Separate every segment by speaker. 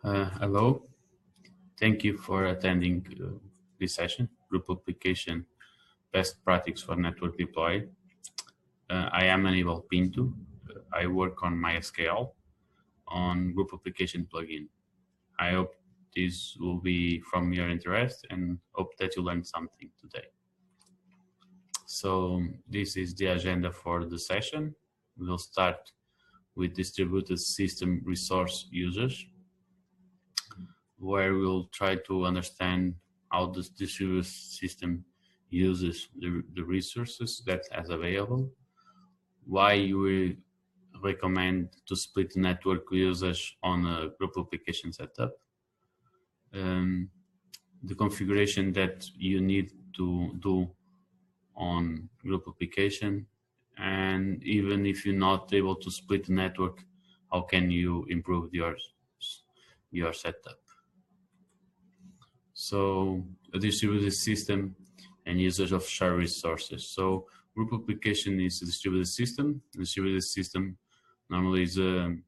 Speaker 1: Hello, thank you for attending this session, Group Application Best Practice for Network Deploy. I am Aníbal Pinto. I work on MySQL on Group Application plugin. I hope this will be from your interest and hope that you learned something today. So this is the agenda for the session. We'll start with distributed system resource users, where we'll try to understand how this distributed system uses the resources that has available, why we recommend to split network usage on a group application setup, the configuration that you need to do on group application, and even if you're not able to split the network, how can you improve your setup? So a distributed system and usage of shared resources. So group application is a distributed system. The distributed system normally is a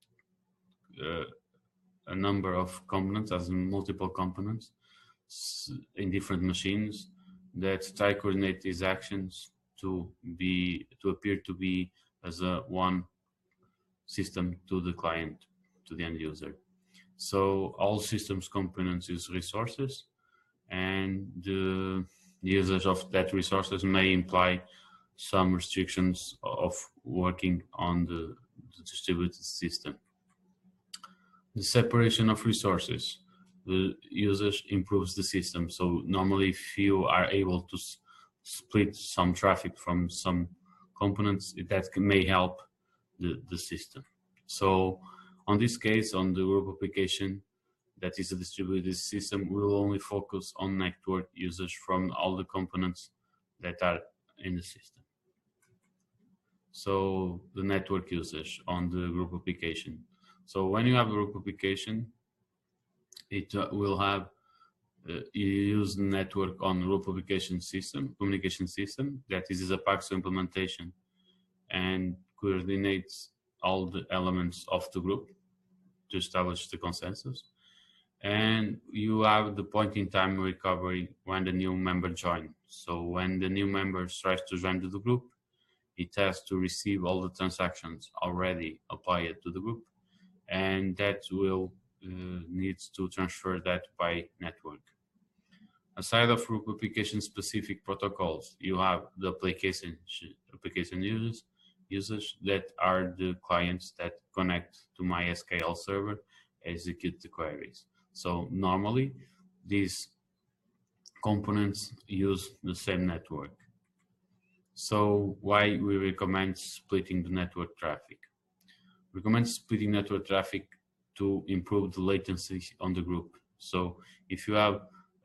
Speaker 1: number of components, as in multiple components in different machines that try to coordinate these actions to appear to be as a one system to the client, to the end user. So all systems components use resources, and the usage of that resources may imply some restrictions of working on the distributed system. The separation of resources, the usage improves the system. So normally if you are able to split some traffic from some components, that may help the system. So on this case, on the group application that is a distributed system, we will only focus on network usage from all the components that are in the system. So the network usage on the group application. So when you have a group application, it will have you use network on group application system, communication system, that is a Paxo implementation and coordinates all the elements of the group to establish the consensus. And you have the point in time recovery when the new member joins. So when the new member tries to join to the group, it has to receive all the transactions already applied to the group, and that will needs to transfer that by network. Aside of group application specific protocols, you have the application users that are the clients that connect to MySQL server, execute the queries. So normally these components use the same network. So why we recommend splitting the network traffic? We recommend splitting network traffic to improve the latency on the group. So if you have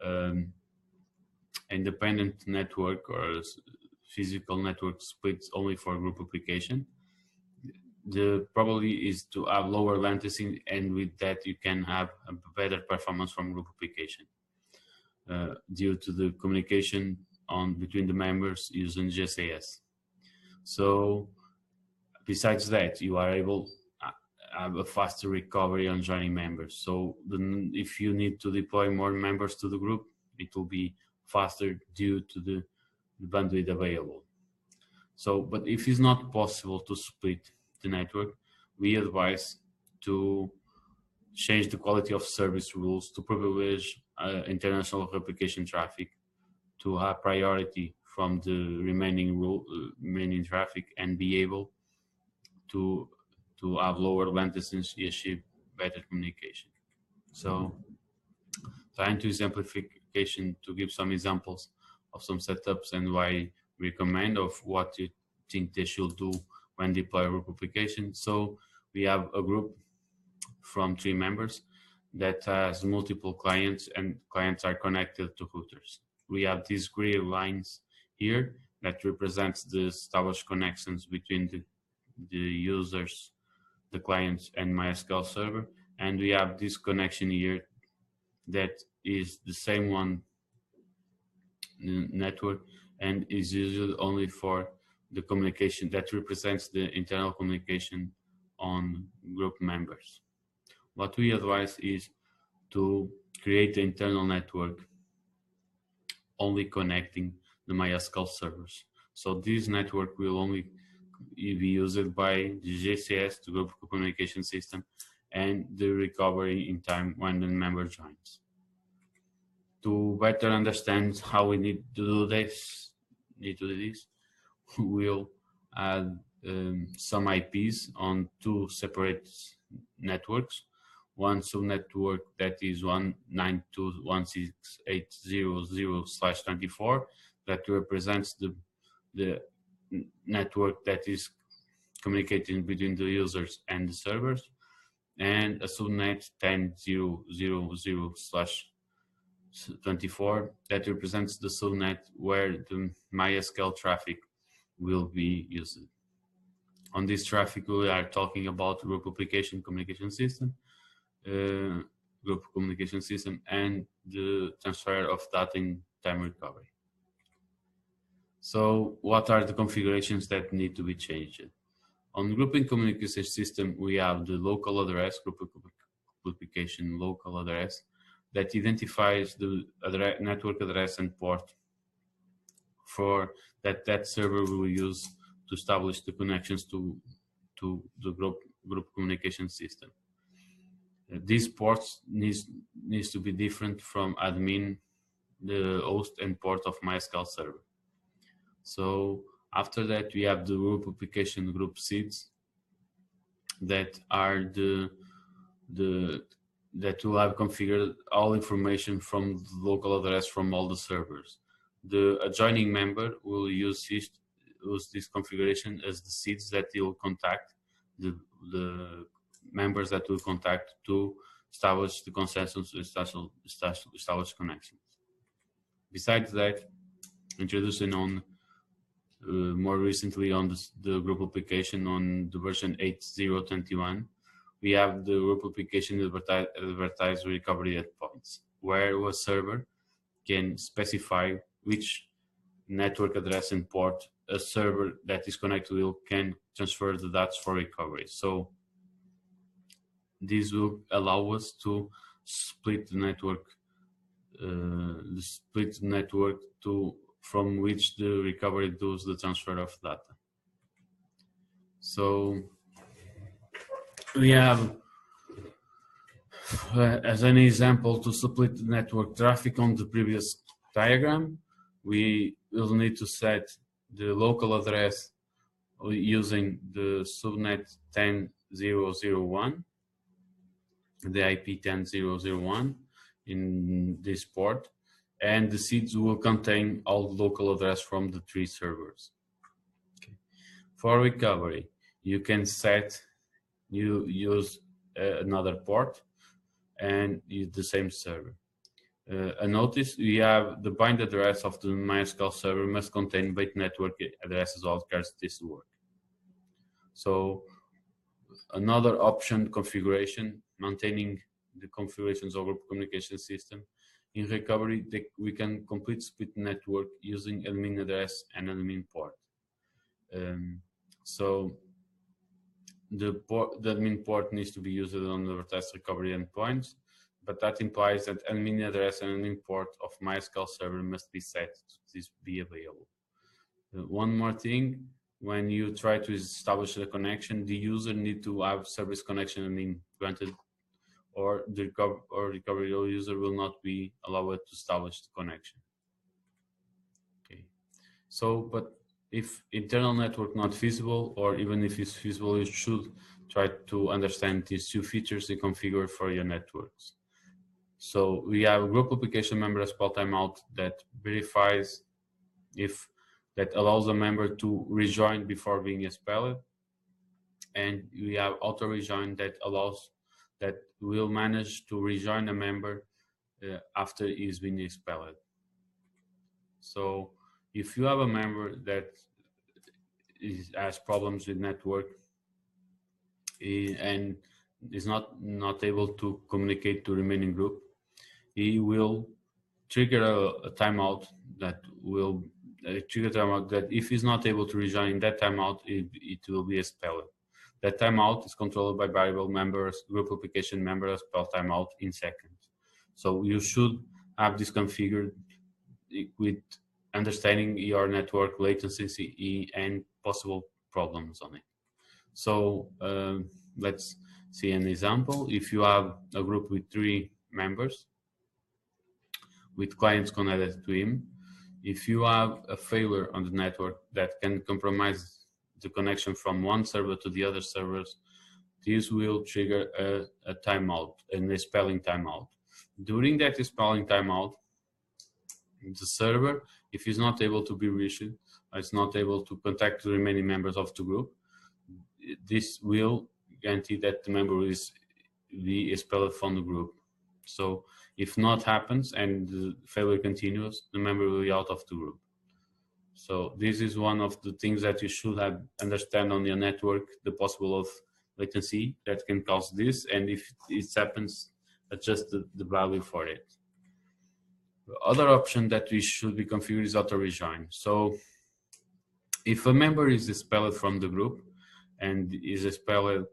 Speaker 1: independent network or physical network splits only for group application, the probably is to have lower latency, and with that you can have a better performance from group application due to the communication between the members using JSAS. So besides that, you are able have a faster recovery on joining members. So if you need to deploy more members to the group, it will be faster due to the bandwidth available. So, but if it's not possible to split the network, we advise to change the quality of service rules to privilege international replication traffic to have priority from the remaining traffic, and be able to have lower latency, achieve better communication. So trying to exemplification to give some examples of some setups and why we recommend of what you think they should do when deploy a group application. So we have a group from 3 members that has multiple clients, and clients are connected to routers. We have these gray lines here that represents the established connections between the users, the clients, and MySQL server. And we have this connection here that is the same one network and is used only for the communication that represents the internal communication on group members. what we advise is to create the internal network only connecting the MySQL servers. So this network will only be used by the GCS, the group communication system, and the recovery in time when the member joins. To better understand how we need to do this, we'll add some IPs on two separate networks. One subnetwork that is 192.168.0.0/24 that represents the network that is communicating between the users and the servers, and a subnet 10.0.0/24 that represents the subnet where the MySQL traffic will be used. On this traffic, we are talking about group application communication system, and the transfer of data in time recovery. So what are the configurations that need to be changed? On grouping communication system, we have the local address, group application local address, that identifies the network address and port for that server will use to establish the connections to the group communication system. These ports needs to be different from admin, the host and port of MySQL server. So after that, we have the group application group seeds that are that will have configured all information from the local address from all the servers. The adjoining member will use this configuration as the seeds that he will contact the members that will contact to establish the consensus, establish connections. Besides that, introducing on more recently on the group application on the version 8.0.21, we have the group application advertise recovery endpoints, where a server can specify which network address and port a server that is connected will can transfer the data for recovery. So this will allow us to split the network to from which the recovery does the transfer of data. So we have, as an example, to split the network traffic on the previous diagram, we will need to set the local address using the subnet 10.0.0.1, the IP 10.0.0.1 in this port, and the seeds will contain all the local address from the three servers. Okay. For recovery, you can use another port and use the same server. A notice, we have the bind address of the MySQL server must contain both network addresses wildcards this to work. So another option configuration, maintaining the configurations of group communication system. In recovery, we can complete split network using admin address and admin port. So the admin port needs to be used on the test recovery endpoints, but that implies that admin address and admin port of MySQL server must be set to be available. One more thing, when you try to establish the connection, the user need to have service connection granted, or the recovery user will not be allowed to establish the connection. Okay. So, but if internal network not feasible, or even if it's feasible, you should try to understand these two features and configure for your networks. So we have a group application member SQL timeout that verifies if that allows a member to rejoin before being expelled, and we have auto rejoin that will manage to rejoin a member after he's been expelled. So if you have a member that has problems with network and is not able to communicate to remaining group, he will trigger a timeout that will that if he's not able to rejoin in that timeout, it will be expelled. That timeout is controlled by variable members, group application members spell timeout in seconds. So you should have this configured with understanding your network latency and possible problems on it. So let's see an example. If you have a group with 3 members with clients connected to him, if you have a failure on the network that can compromise the connection from one server to the other servers, this will trigger a timeout, a spelling timeout. During that spelling timeout, the server, if it's not able to be reached, it's not able to contact the remaining members of the group, this will guarantee that the member is be expelled from the group. So if not happens and the failure continues, the member will be out of the group. So this is one of the things that you should have understand on your network, the possible of latency that can cause this, and if it happens, adjust the value for it. The other option that we should be configured is auto rejoin. So if a member is expelled from the group and is expelled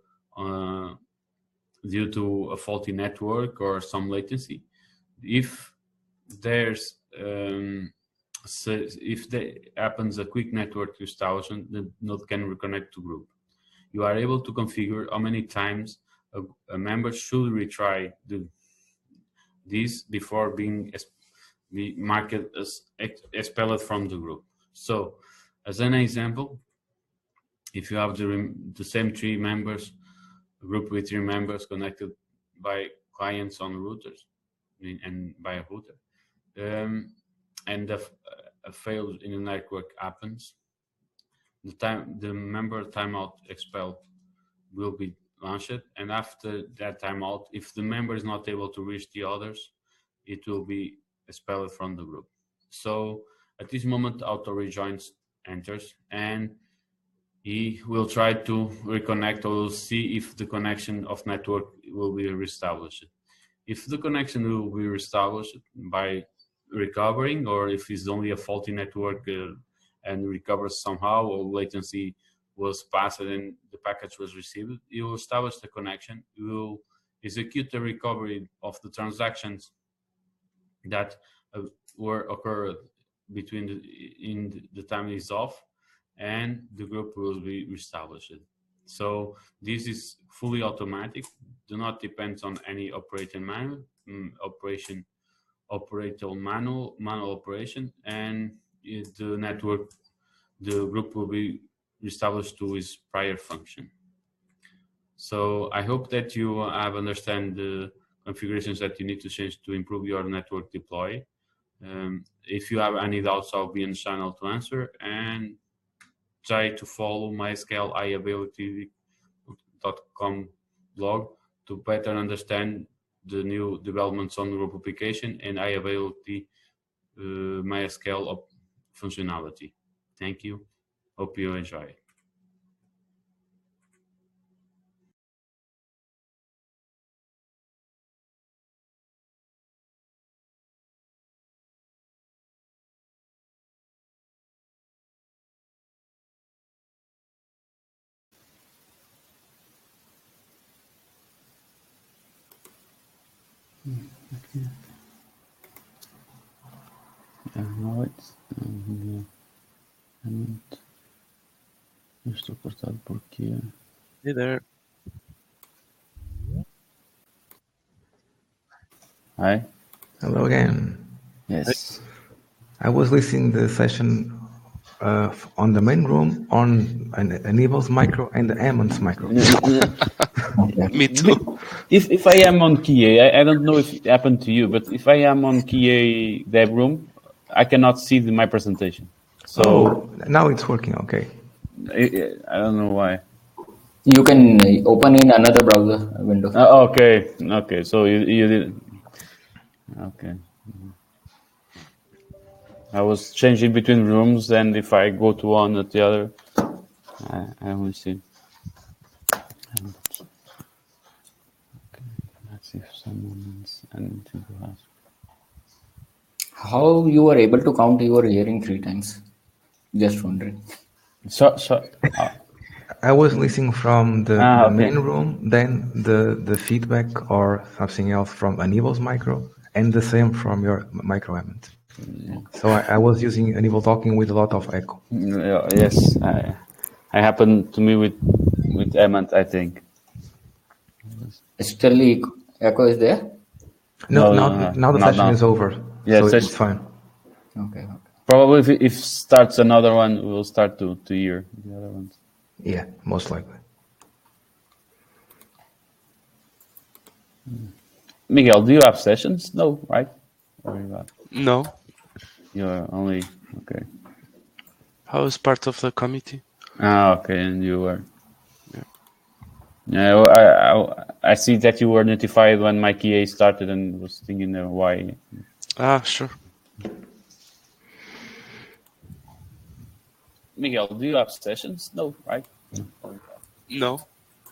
Speaker 1: due to a faulty network or some latency, if there's so if there happens a quick network installation, the node can reconnect to group. You are able to configure how many times a member should retry this before being marked as expelled from the group. So, as an example, if you have the same 3 members, a group with 3 members connected by clients on routers and by a router, and a fail in the network happens, the member timeout expel will be launched, and after that timeout, if the member is not able to reach the others, it will be expelled from the group. So at this moment, auto rejoins enters, and he will try to reconnect or will see if the connection of network will be reestablished. If the connection will be reestablished by recovering, or if it's only a faulty network and recovers somehow, or latency was passed and the package was received, you will establish the connection. You will execute the recovery of the transactions that were occurred between in the time is off, and the group will be reestablished. So this is fully automatic, do not depend on any operating manual manual operation, and the network, the group will be established to its prior function. So I hope that you have understand the configurations that you need to change to improve your network deploy. If you have any doubts, I'll be in the channel to answer, and try to follow myscale.com blog to better understand the new developments on the group application and iAvailability MySQL functionality. Thank you. Hope you enjoy.
Speaker 2: Okay. Now it's eu estou cortado porque.
Speaker 3: Hey there.
Speaker 2: Hi.
Speaker 4: Hello again.
Speaker 2: Yes.
Speaker 4: I was listening the session on the main room on an Evil's micro and the Ammon's micro.
Speaker 3: Me too.
Speaker 2: If I am on KA, I don't know if it happened to you, but if I am on KA dev room, I cannot see my presentation. So
Speaker 4: now it's working okay.
Speaker 2: I don't know why.
Speaker 5: You can open in another browser window.
Speaker 2: Okay. So you did. Okay. I was changing between rooms, and if I go to one at the other, I will see. Okay. Let's see if someone has anything to ask.
Speaker 5: How you were able to count your hearing 3 times? Just wondering.
Speaker 2: So
Speaker 4: I was listening from the
Speaker 2: Okay.
Speaker 4: main room, then the feedback or something else from Anibal's micro, and the same from your micro element. So I was using Anibal talking with a lot of echo.
Speaker 2: Yes, I happened to me with Emmett, I think.
Speaker 5: Still echo is there?
Speaker 4: No,
Speaker 2: No,
Speaker 4: now the
Speaker 2: not
Speaker 4: session
Speaker 2: now.
Speaker 4: is over,
Speaker 2: Yeah,
Speaker 4: so
Speaker 2: session-
Speaker 4: it's fine.
Speaker 5: Okay.
Speaker 2: Probably if starts another one, we'll start to hear the other ones.
Speaker 4: Yeah, most likely.
Speaker 2: Miguel, do you have sessions? No, right? Or you have?
Speaker 3: No,
Speaker 2: You're only okay.
Speaker 3: I was part of the committee.
Speaker 2: Okay, and you were. Yeah, well, I see that you were notified when Mike EA started and was thinking why.
Speaker 3: Ah, sure.
Speaker 2: Miguel, do you have sessions? No, right?
Speaker 3: No.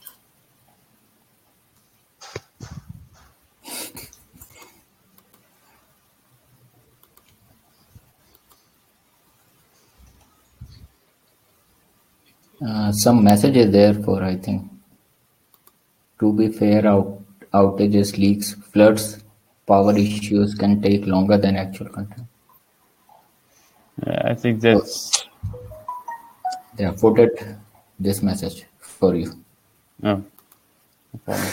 Speaker 5: Some messages there for, I think. To be fair, outages, leaks, floods, power issues can take longer than actual content.
Speaker 2: I think that's.
Speaker 5: They have put it this message for you.
Speaker 2: No problem.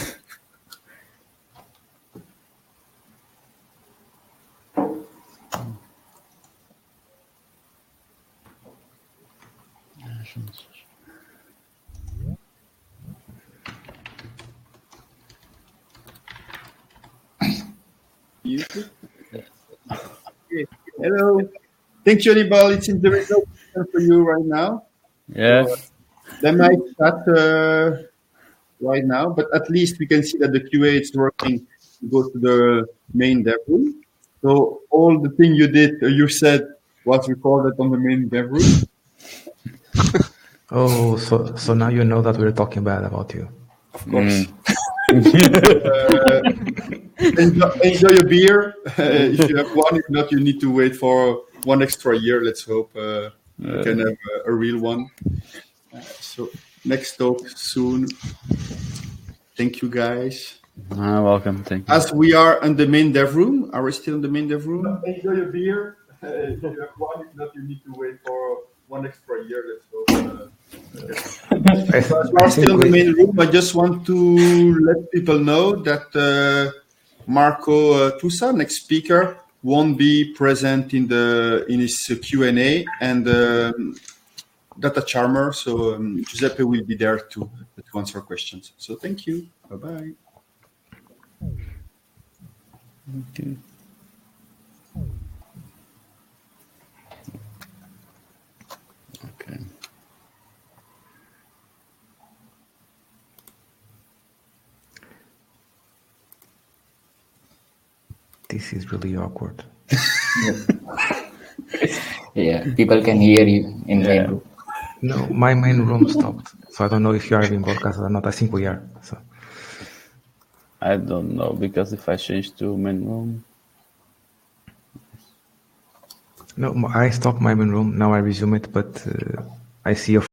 Speaker 6: YouTube. Okay. Hello. Thank you, Anibal. It seems there is no question for you right now.
Speaker 2: Yeah.
Speaker 6: They might start right now, but at least we can see that the QA is working to go to the main dev room. So all the thing you did, you said, was recorded on the main dev room.
Speaker 4: Oh, so now you know that we're talking bad about you.
Speaker 6: Of course. Enjoy your beer. If you have one, if not, you need to wait for one extra year. Let's hope you can have a real one. So next talk soon. Thank you, guys.
Speaker 2: Welcome. Thank you.
Speaker 6: As we are in the main dev room, are we still in the main dev room? Enjoy your beer. If you have one, if not, you need to wait for one extra year. Let's hope. As we are still in the main room, I just want to let people know that Marco Tusa, next speaker, won't be present in his Q&A, and Data Charmer, so Giuseppe will be there to answer questions. So thank you. Bye-bye.
Speaker 2: Okay. Okay.
Speaker 4: This is really awkward.
Speaker 5: Yeah, people can hear you in main room.
Speaker 4: No, my main room stopped. So I don't know if you are being broadcast or not. I think we are. So
Speaker 2: I don't know, because if I change to main room.
Speaker 4: no, I stopped my main room. Now I resume it, but I see a